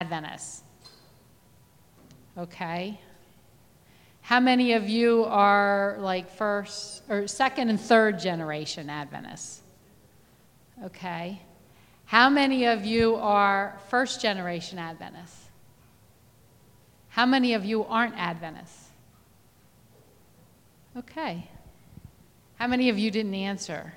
Adventists? Okay. How many of you are like first or second and third generation Adventists? Okay. How many of you are first generation Adventists? How many of you aren't Adventists? Okay. How many of you didn't answer?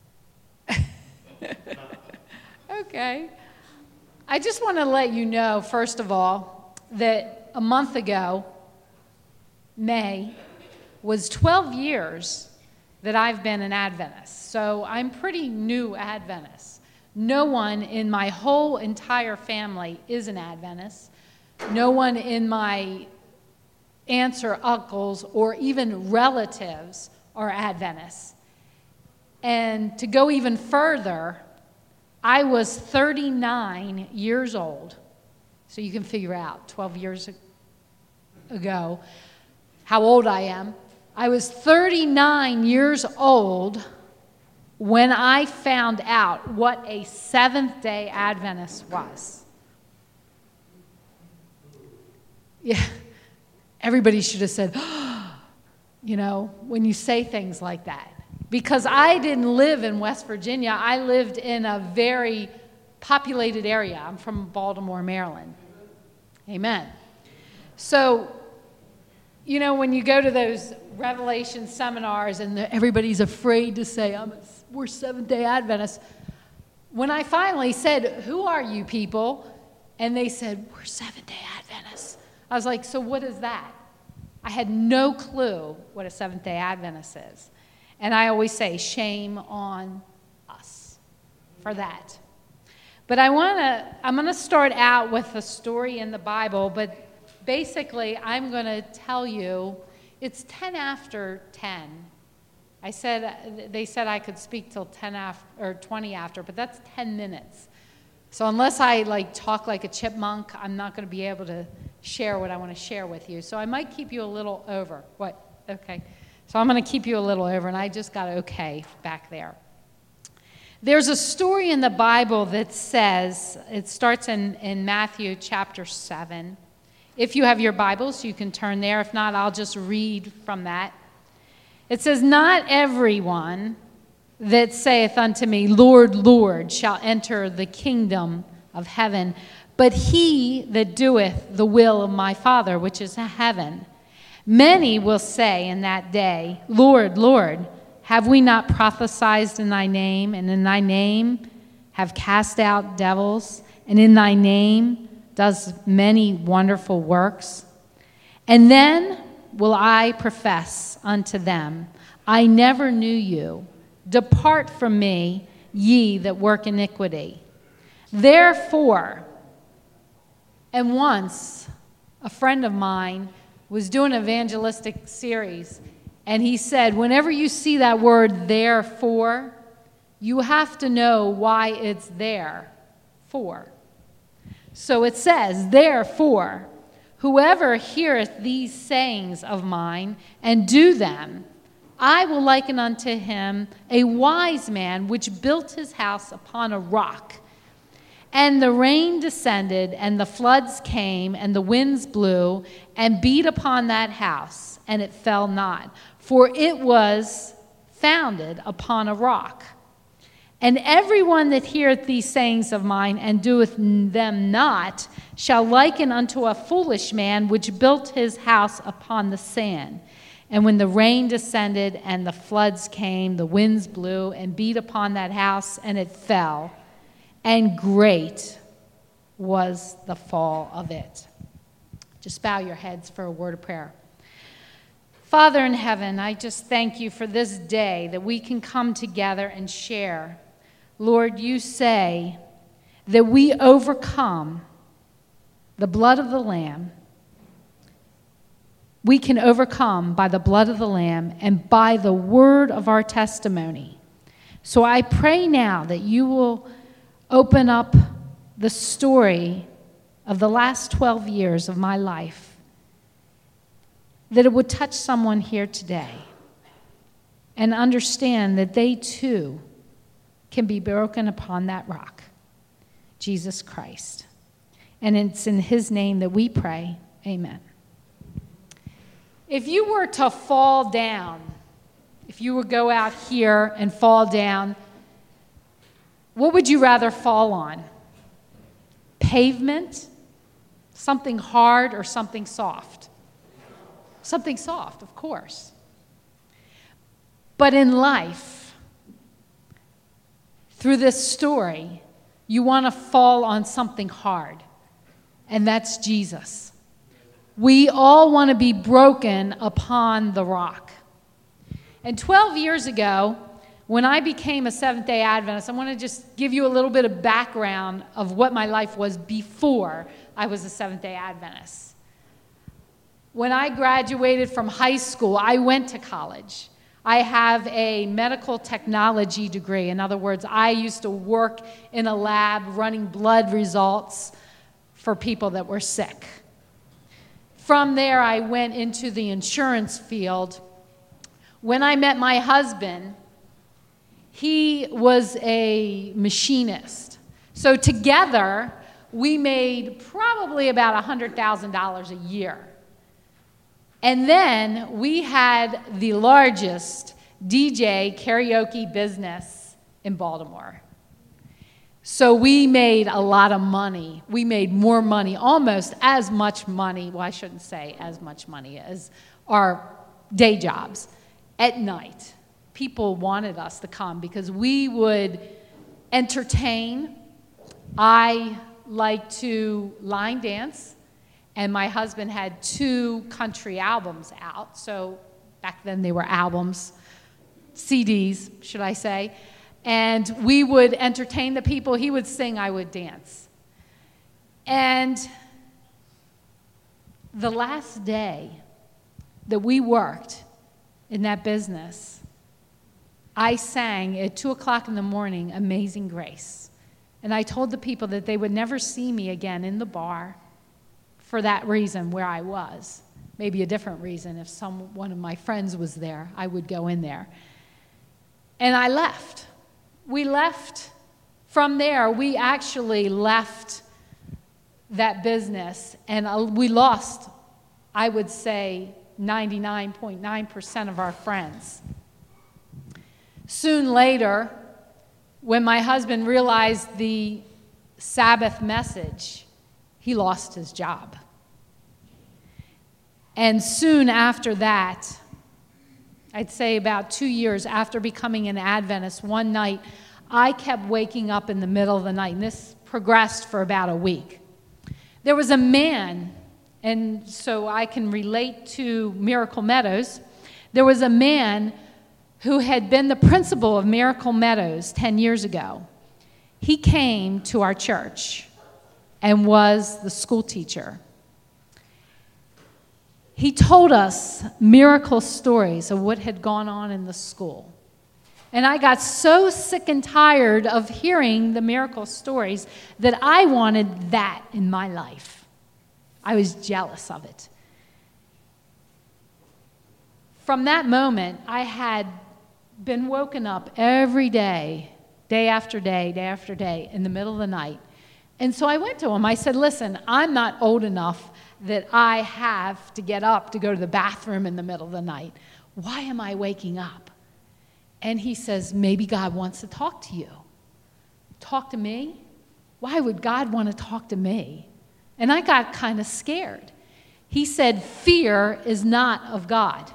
Okay. I just want to let you know, first of all, that a month ago, May, was 12 years that I've been an Adventist. So I'm pretty new Adventist. No one in my whole entire family is an Adventist. No one in my aunts or uncles or even relatives are Adventists. And to go even further, I was 39 years old. So you can figure out 12 years ago how old I am. I was 39 years old when I found out what a Seventh-day Adventist was. Yeah, everybody should have said, you know, when you say things like that. Because I didn't live in West Virginia. I lived in a very populated area. I'm from Baltimore, Maryland. Amen. So, you know, when you go to those Revelation seminars and everybody's afraid to say, we're Seventh-day Adventists. When I finally said, who are you people? And they said, we're Seventh-day Adventists. I was like, so what is that? I had no clue what a Seventh-day Adventist is. And I always say, shame on us for that. But I'm going to start out with a story in the Bible, but basically I'm going to tell you, it's 10 after 10. They said I could speak till 10 after, or 20 after, but that's 10 minutes. So unless I talk like a chipmunk, I'm not going to be able to share what I want to share with you. So I might keep you a little over. What? Okay. So I'm going to keep you a little over, and I just got okay back there. There's a story in the Bible that says, it starts in Matthew chapter 7. If you have your Bibles, you can turn there. If not, I'll just read from that. It says, not everyone that saith unto me, Lord, Lord, shall enter the kingdom of heaven, but he that doeth the will of my Father which is in heaven. Many will say in that day, Lord, Lord, have we not prophesied in thy name, and in thy name have cast out devils, and in thy name does many wonderful works? And then will I profess unto them, I never knew you. Depart from me, ye that work iniquity. Therefore, and once a friend of mine was doing an evangelistic series, and he said, whenever you see that word therefore, you have to know why it's there for. So it says, therefore, whoever heareth these sayings of mine and do them, I will liken unto him a wise man which built his house upon a rock. And the rain descended, and the floods came, and the winds blew, and beat upon that house, and it fell not, for it was founded upon a rock. And everyone that heareth these sayings of mine, and doeth them not, shall liken unto a foolish man which built his house upon the sand. And when the rain descended, and the floods came, the winds blew, and beat upon that house, and it fell. And great was the fall of it. Just bow your heads for a word of prayer. Father in heaven, I just thank you for this day that we can come together and share. Lord, you say that we overcome the blood of the Lamb. We can overcome by the blood of the Lamb and by the word of our testimony. So I pray now that you will open up the story of the last 12 years of my life, that it would touch someone here today and understand that they too can be broken upon that rock, Jesus Christ. And it's in his name that we pray. Amen. If you were to fall down, if you would go out here and fall down, what would you rather fall on? Pavement, something hard, or something soft? Something soft, of course. But in life, through this story, you want to fall on something hard, and that's Jesus. We all want to be broken upon the rock. And 12 years ago, when I became a Seventh-day Adventist, I want to just give you a little bit of background of what my life was before I was a Seventh-day Adventist. When I graduated from high school, I went to college. I have a medical technology degree. In other words, I used to work in a lab running blood results for people that were sick. From there, I went into the insurance field. When I met my husband, he was a machinist. So together, we made probably about $100,000 a year. And then we had the largest DJ karaoke business in Baltimore. So we made a lot of money. We made more money, almost as much money, well, I shouldn't say as much money, as our day jobs at night. People wanted us to come because we would entertain. I like to line dance, and my husband had 2 country albums out. So back then they were albums, CDs, should I say. And we would entertain the people. He would sing, I would dance. And the last day that we worked in that business, I sang at 2 o'clock in the morning, Amazing Grace. And I told the people that they would never see me again in the bar for that reason where I was. Maybe a different reason. If one of my friends was there, I would go in there. And I left. We left from there. We actually left that business, and we lost, I would say, 99.9% of our friends. Soon later, when my husband realized the Sabbath message, he lost his job. And soon after that, I'd say about 2 years after becoming an Adventist, one night, I kept waking up in the middle of the night, and this progressed for about a week. There was a man, and so I can relate to Miracle Meadows. There was a man who had been the principal of Miracle Meadows 10 years ago. He came to our church and was the school teacher. He told us miracle stories of what had gone on in the school. And I got so sick and tired of hearing the miracle stories that I wanted that in my life. I was jealous of it. From that moment, I had been woken up every day, day after day, day after day, in the middle of the night. And so I went to him. I said, listen, I'm not old enough that I have to get up to go to the bathroom in the middle of the night. Why am I waking up? And he says, maybe God wants to talk to you. Talk to me? Why would God want to talk to me? And I got kind of scared. He said, fear is not of God.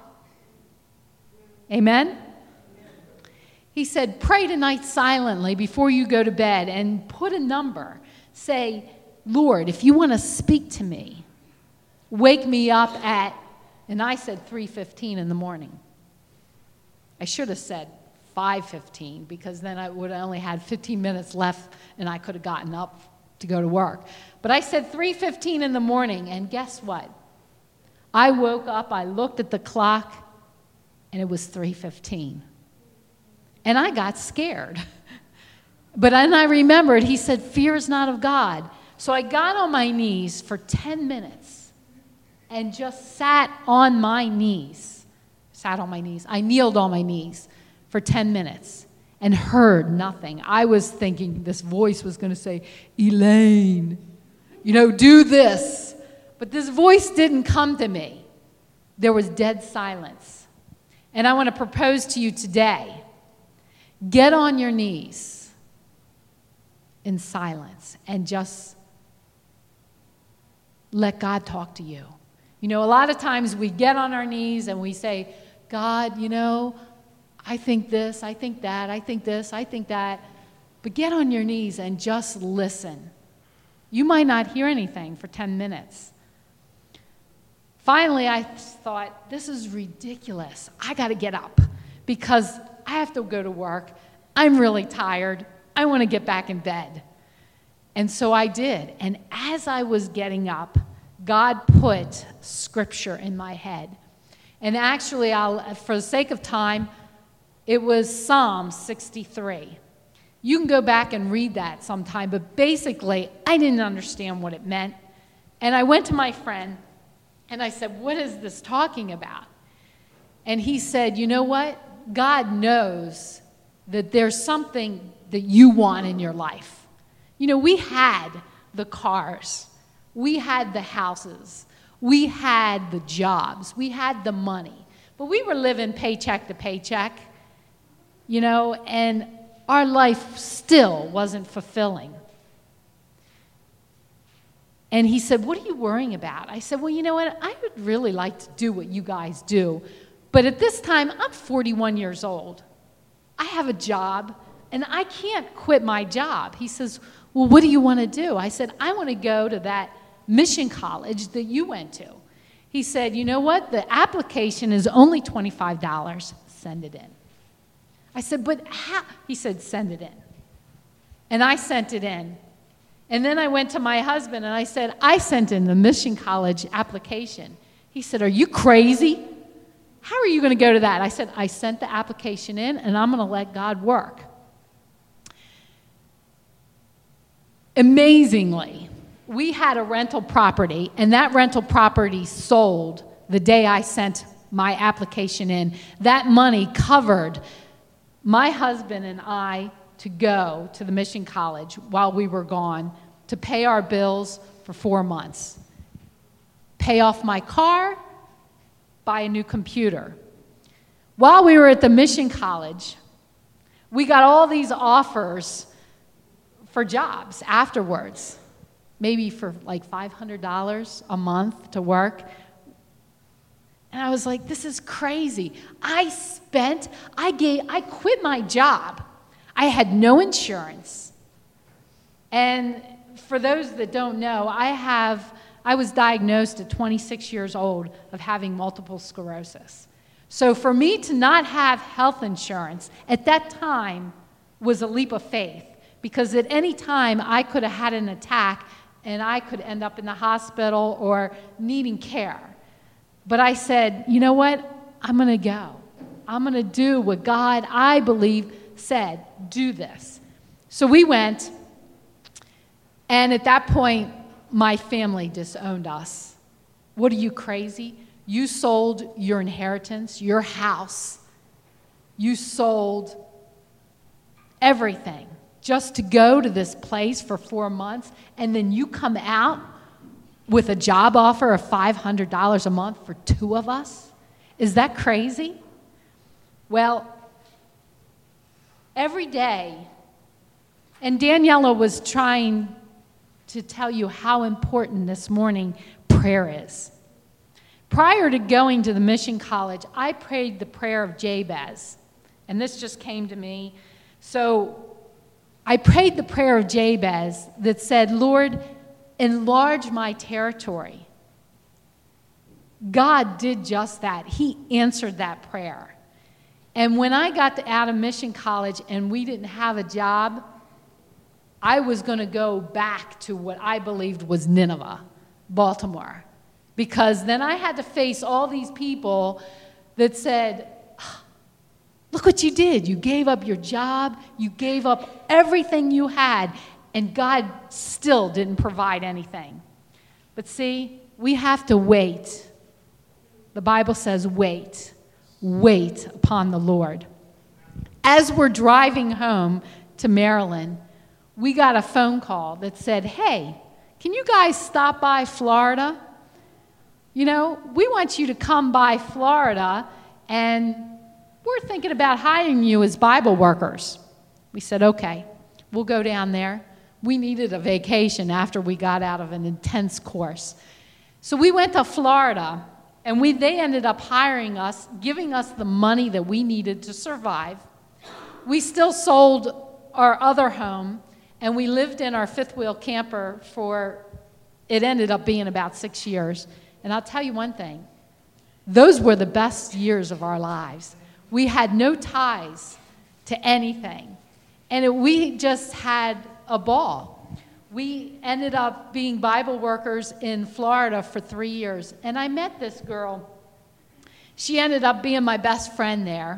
Amen? He said, pray tonight silently before you go to bed and put a number. Say, Lord, if you want to speak to me, wake me up at, and I said 3:15 in the morning. I should have said 5:15 because then I would have only had 15 minutes left and I could have gotten up to go to work. But I said 3:15 in the morning, and guess what? I woke up, I looked at the clock, and it was 3:15. And I got scared. But then I remembered, he said, fear is not of God. So I got on my knees for 10 minutes and just sat on my knees. Sat on my knees. I kneeled on my knees for 10 minutes and heard nothing. I was thinking this voice was going to say, Elaine, do this. But this voice didn't come to me. There was dead silence. And I want to propose to you today, get on your knees in silence and just let God talk to you. A lot of times we get on our knees and we say, God, I think this, I think that, I think this, I think that. But get on your knees and just listen. You might not hear anything for 10 minutes. Finally, I thought, this is ridiculous. I got to get up because I have to go to work. I'm really tired. I want to get back in bed. And so I did. And as I was getting up, God put scripture in my head. And actually, for the sake of time, it was Psalm 63. You can go back and read that sometime, but basically, I didn't understand what it meant. And I went to my friend, and I said, what is this talking about? And he said, you know what? God knows that there's something that you want in your life. We had the cars. We had the houses. We had the jobs. We had the money. But we were living paycheck to paycheck, and our life still wasn't fulfilling. And he said, what are you worrying about? I said, well, you know what? I would really like to do what you guys do. But at this time, I'm 41 years old. I have a job, and I can't quit my job. He says, well, what do you want to do? I said, I want to go to that mission college that you went to. He said, you know what? The application is only $25. Send it in. I said, but how? He said, send it in. And I sent it in. And then I went to my husband and I said, I sent in the mission college application. He said, are you crazy? How are you going to go to that? I said, I sent the application in and I'm going to let God work. Amazingly, we had a rental property, and that rental property sold the day I sent my application in. That money covered my husband and I to go to the mission college while we were gone, to pay our bills for 4 months, pay off my car, buy a new computer. While we were at the mission college, we got all these offers for jobs afterwards, maybe for like $500 a month to work. And I was like, this is crazy. I quit my job. I had no insurance. And for those that don't know, I was diagnosed at 26 years old of having multiple sclerosis. So for me to not have health insurance at that time was a leap of faith, because at any time I could have had an attack and I could end up in the hospital or needing care. But I said, you know what? I'm going to go. I'm going to do what God, I believe, said, do this. So we went, and at that point, my family disowned us. What are you, crazy? You sold your inheritance, your house. You sold everything just to go to this place for 4 months, and then you come out with a job offer of $500 a month for 2 of us? Is that crazy? Well, every day, and Daniela was trying to tell you how important this morning prayer is. Prior to going to the mission college, I prayed the prayer of Jabez, and this just came to me. So I prayed the prayer of Jabez that said, Lord, enlarge my territory. God did just that. He answered that prayer. And when I got out of mission college and we didn't have a job, I was going to go back to what I believed was Nineveh, Baltimore. Because then I had to face all these people that said, look what you did. You gave up your job. You gave up everything you had. And God still didn't provide anything. But see, we have to wait. The Bible says wait. Wait upon the Lord. As we're driving home to Maryland, we got a phone call that said, hey, can you guys stop by Florida? You know, we want you to come by Florida, and we're thinking about hiring you as Bible workers. We said, okay, we'll go down there. We needed a vacation after we got out of an intense course. So we went to Florida, and they ended up hiring us, giving us the money that we needed to survive. We still sold our other home, and we lived in our fifth wheel camper it ended up being about 6 years. And I'll tell you one thing, those were the best years of our lives. We had no ties to anything, and we just had a ball. We ended up being Bible workers in Florida for 3 years, and I met this girl. She ended up being my best friend there.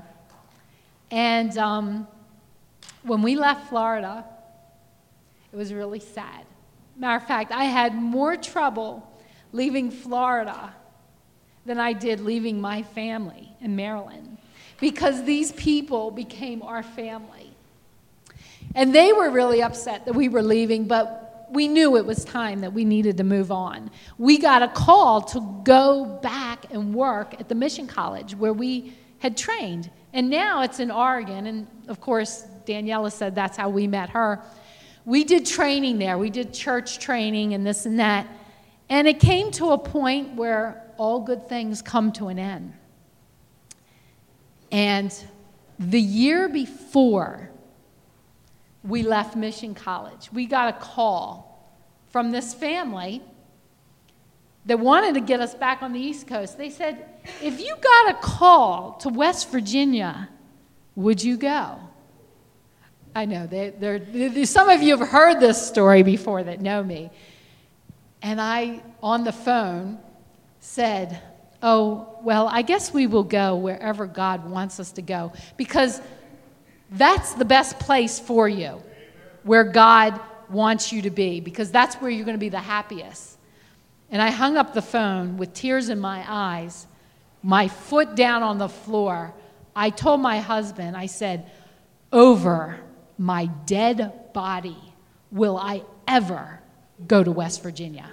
And when we left Florida, it was really sad. Matter of fact, I had more trouble leaving Florida than I did leaving my family in Maryland, because these people became our family. And they were really upset that we were leaving, but we knew it was time that we needed to move on. We got a call to go back and work at the mission college where we had trained. And now it's in Oregon, and of course, Daniela said that's how we met her. We did training there. We did church training and this and that. And it came to a point where all good things come to an end. And the year before we left Mission College, we got a call from this family that wanted to get us back on the East Coast. They said, if you got a call to West Virginia, would you go? I know, some of you have heard this story before that know me. And I, on the phone, said, oh, well, I guess we will go wherever God wants us to go, because that's the best place for you, where God wants you to be, because that's where you're going to be the happiest. And I hung up the phone with tears in my eyes, my foot down on the floor. I told my husband, I said, over my dead body will I ever go to West Virginia.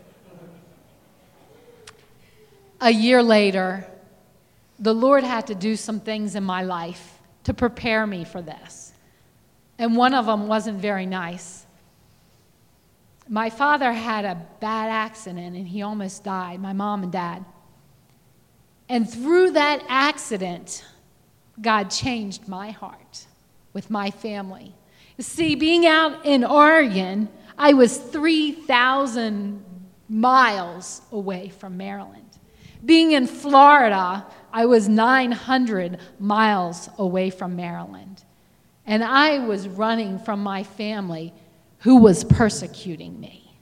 A year later, the Lord had to do some things in my life to prepare me for this. And one of them wasn't very nice. My father had a bad accident and he almost died, my mom and dad. And through that accident, God changed my heart with my family. You see, being out in Oregon, I was 3,000 miles away from Maryland. Being in Florida, I was 900 miles away from Maryland. And I was running from my family who was persecuting me.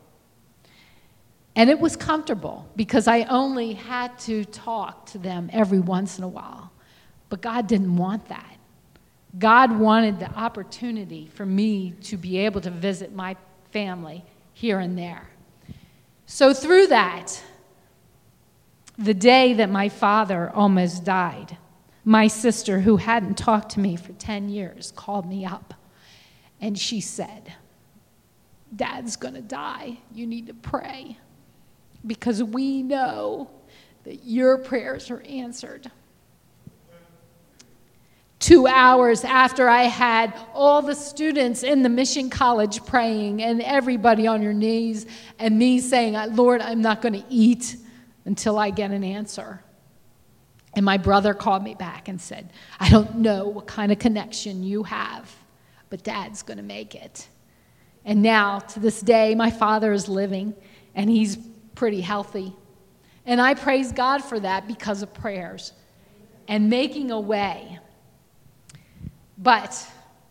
And it was comfortable because I only had to talk to them every once in a while. But God didn't want that. God wanted the opportunity for me to be able to visit my family here and there. So through that, the day that my father almost died, my sister, who hadn't talked to me for 10 years, called me up. And she said, Dad's going to die. You need to pray, because we know that your prayers are answered. 2 hours after I had all the students in the mission college praying and everybody on your knees and me saying, Lord, I'm not going to eat until I get an answer. And my brother called me back and said, I don't know what kind of connection you have, but Dad's going to make it. And now, to this day, my father is living, and he's pretty healthy. And I praise God for that because of prayers and making a way. But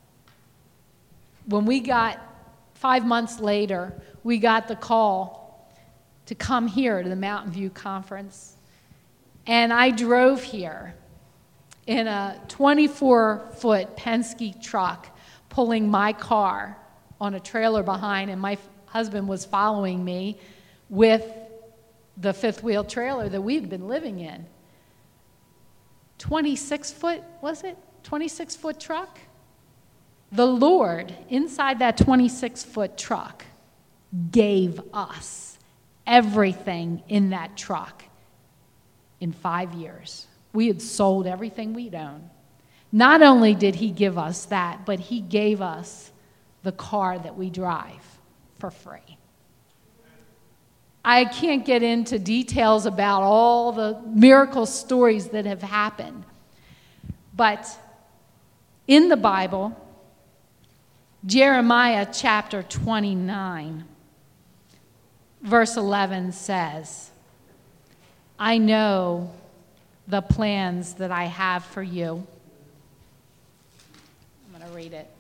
when we got, 5 months later, we got the call to come here to the Mountain View Conference. And I drove here in a 24-foot Penske truck, pulling my car on a trailer behind, and my husband was following me with the fifth wheel trailer that we've been living in. 26-foot, was it? 26-foot truck? The Lord, inside that 26-foot truck, gave us everything in that truck in 5 years. We had sold everything we'd owned. Not only did he give us that, but he gave us the car that we drive for free. I can't get into details about all the miracle stories that have happened, but in the Bible, Jeremiah chapter 29, verse 11 says, I know the plans that I have for you. I'm going to read it.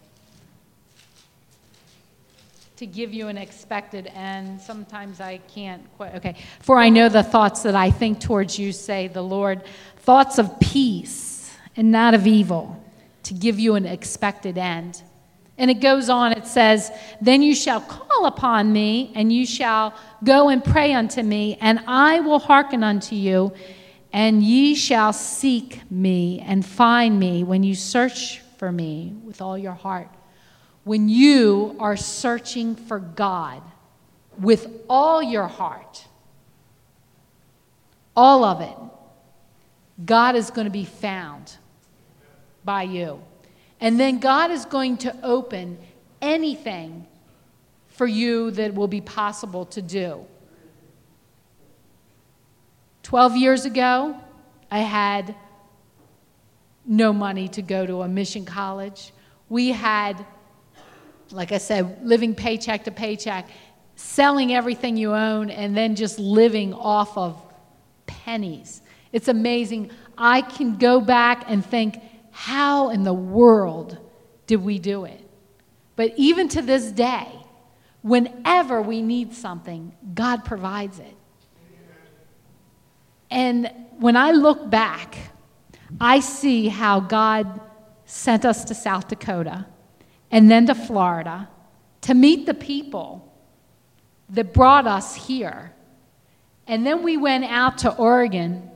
To give you an expected end. Sometimes I can't quite. Okay. For I know the thoughts that I think towards you, say the Lord, thoughts of peace and not of evil, to give you an expected end. And it goes on, it says, then you shall call upon me, and you shall go and pray unto me, and I will hearken unto you, and ye shall seek me and find me when you search for me with all your heart. When you are searching for God with all your heart, all of it, God is going to be found by you. And then God is going to open anything for you that will be possible to do. 12 years ago, I had no money to go to a mission college. We had, like I said, living paycheck to paycheck, selling everything you own, and then just living off of pennies. It's amazing. I can go back and think, how in the world did we do it? But even to this day, whenever we need something, God provides it. And when I look back, I see how God sent us to South Dakota and then to Florida to meet the people that brought us here. And then we went out to Oregon.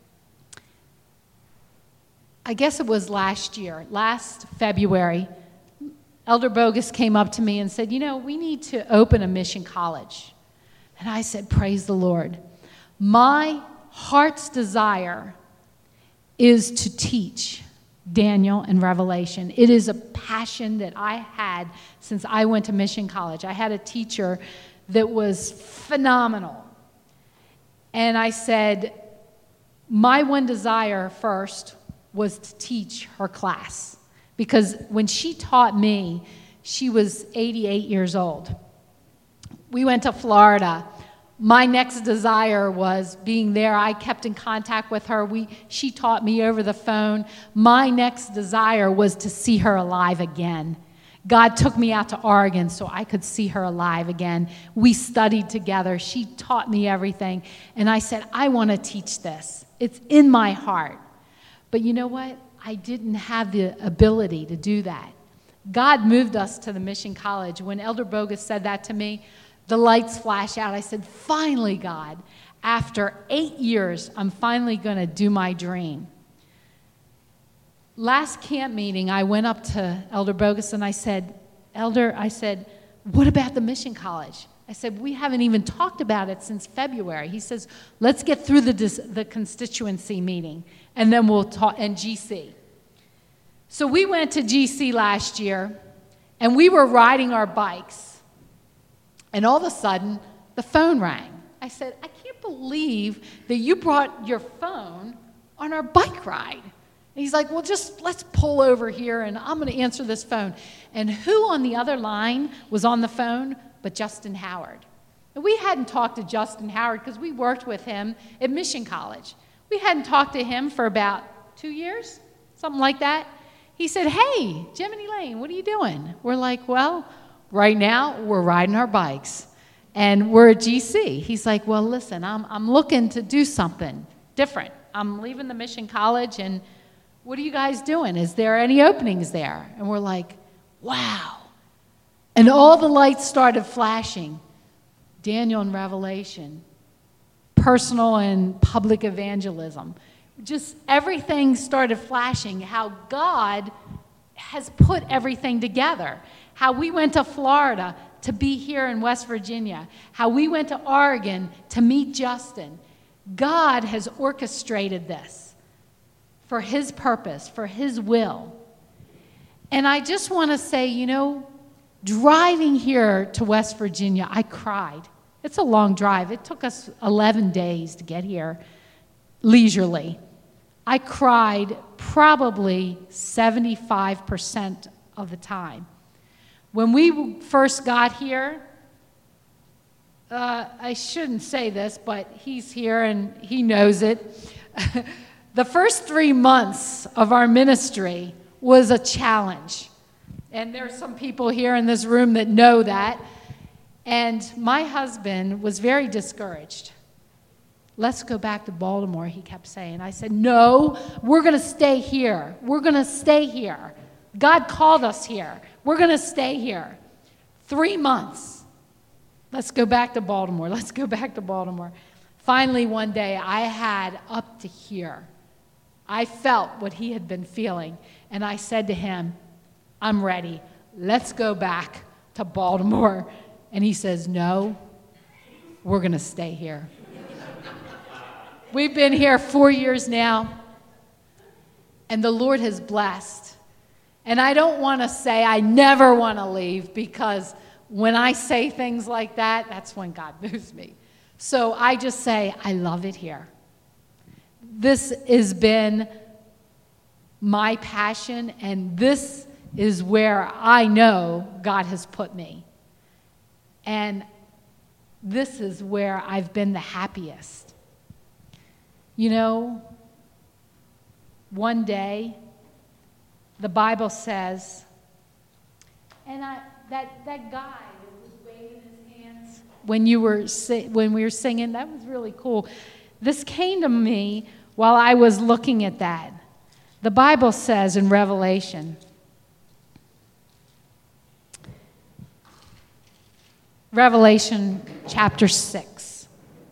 I guess it was last February, Elder Bogus came up to me and said, you know, we need to open a mission college. And I said, praise the Lord. My heart's desire is to teach Daniel and Revelation. It is a passion that I had since I went to mission college. I had a teacher that was phenomenal. And I said, my one desire first was to teach her class, because when she taught me, she was 88 years old. We went to Florida. My next desire was being there. I kept in contact with her. She taught me over the phone. My next desire was to see her alive again. God took me out to Oregon so I could see her alive again. We studied together. She taught me everything. And I said, I want to teach this. It's in my heart. But you know what? I didn't have the ability to do that. God moved us to the mission college. When Elder Bogus said that to me, the lights flashed out. I said, finally, God, after 8 years, I'm finally going to do my dream. Last camp meeting, I went up to Elder Bogus and I said, Elder, I said, what about the mission college? I said, we haven't even talked about it since February. He says, let's get through the constituency meeting, and then we'll talk, and GC. So we went to GC last year, and we were riding our bikes, and all of a sudden, the phone rang. I said, I can't believe that you brought your phone on our bike ride. And he's like, well, just let's pull over here, and I'm going to answer this phone. And who on the other line was on the phone but Justin Howard? And we hadn't talked to Justin Howard because we worked with him at Mission College. We hadn't talked to him for about 2 years, something like that. He said, hey, Jiminy Lane, what are you doing? We're like, well, right now we're riding our bikes, and we're at GC. He's like, well, listen, I'm looking to do something different. I'm leaving the Mission College, and what are you guys doing? Is there any openings there? And we're like, wow. And all the lights started flashing. Daniel and Revelation, personal and public evangelism. Just everything started flashing, how God has put everything together. How we went to Florida to be here in West Virginia, how we went to Oregon to meet Justin. God has orchestrated this for his purpose, for his will. And I just want to say, you know, driving here to West Virginia, I cried. It's a long drive. It took us 11 days to get here leisurely. I cried probably 75% of the time. When we first got here, I shouldn't say this, but he's here and he knows it. The first 3 months of our ministry was a challenge. And there's some people here in this room that know that. And my husband was very discouraged. Let's go back to Baltimore, he kept saying. I said, no, we're going to stay here. We're going to stay here. God called us here. We're going to stay here. 3 months. Let's go back to Baltimore. Let's go back to Baltimore. Finally, one day, I had up to here. I felt what he had been feeling. And I said to him, I'm ready. Let's go back to Baltimore. And he says, no, we're going to stay here. We've been here 4 years now, and the Lord has blessed. And I don't want to say I never want to leave, because when I say things like that, that's when God moves me. So I just say, I love it here. This has been my passion, and this is where I know God has put me. And this is where I've been the happiest. You know, one day, the Bible says, and that guy that was waving his hands when we were singing, that was really cool. This came to me while I was looking at that. The Bible says in Revelation chapter 6.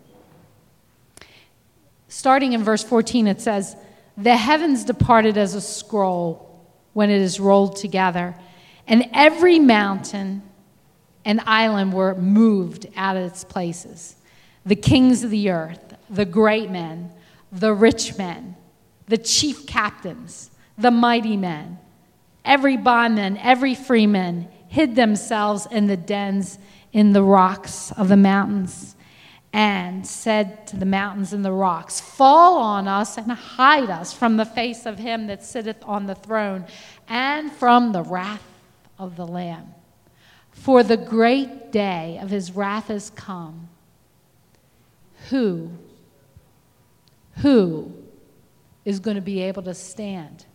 Starting in verse 14, it says, the heavens departed as a scroll when it is rolled together, and every mountain and island were moved out of its places. The kings of the earth, the great men, the rich men, the chief captains, the mighty men, every bondman, every freeman hid themselves in the dens in the rocks of the mountains, and said to the mountains and the rocks, fall on us and hide us from the face of him that sitteth on the throne and from the wrath of the Lamb. For the great day of his wrath is come. Who is going to be able to stand?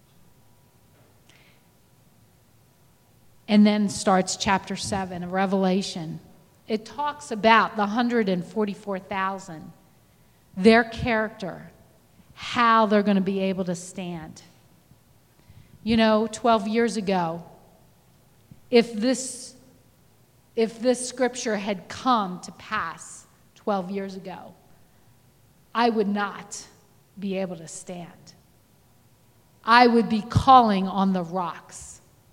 And then starts chapter 7 of Revelation. It talks about the 144,000, their character, how they're going to be able to stand. You know, 12 years ago, if this scripture had come to pass 12 years ago, I would not be able to stand. I would be calling on the rocks.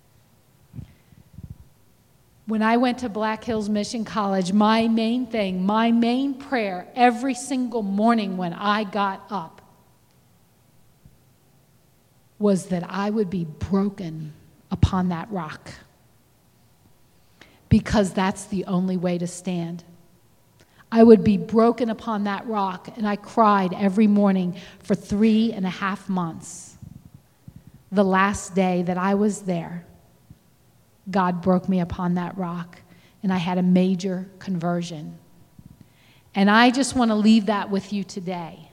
When I went to Black Hills Mission College, my main prayer every single morning when I got up was that I would be broken upon that rock, because that's the only way to stand. I would be broken upon that rock, and I cried every morning for 3.5 months. The last day that I was there, God broke me upon that rock, and I had a major conversion. And I just want to leave that with you today.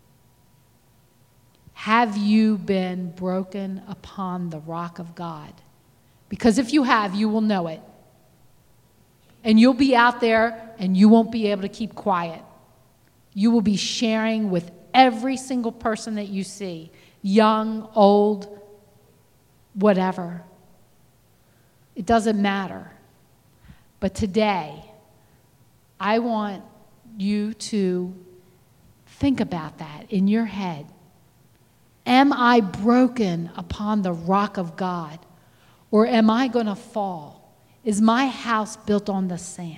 Have you been broken upon the rock of God? Because if you have, you will know it. And you'll be out there, and you won't be able to keep quiet. You will be sharing with every single person that you see, young, old, whatever. It doesn't matter. But today, I want you to think about that in your head. Am I broken upon the rock of God, or am I going to fall Is my house built on the sand?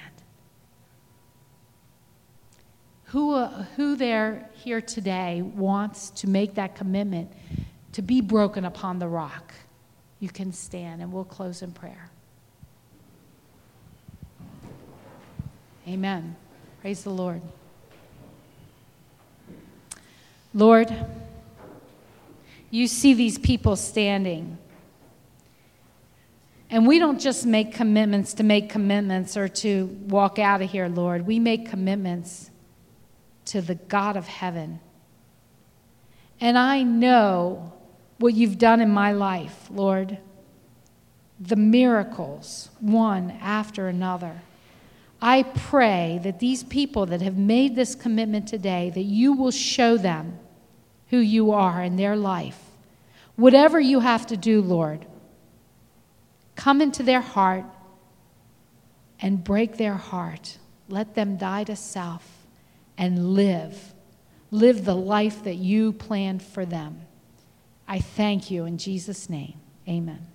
Who there here today wants to make that commitment to be broken upon the rock? You can stand, and we'll close in prayer. Amen. Praise the Lord. Lord, you see these people standing. And we don't just make commitments to make commitments or to walk out of here, Lord. We make commitments to the God of heaven. And I know what you've done in my life, Lord. The miracles, one after another. I pray that these people that have made this commitment today, that you will show them who you are in their life. Whatever you have to do, Lord, come into their heart and break their heart. Let them die to self and live the life that you planned for them. I thank you in Jesus' name. Amen.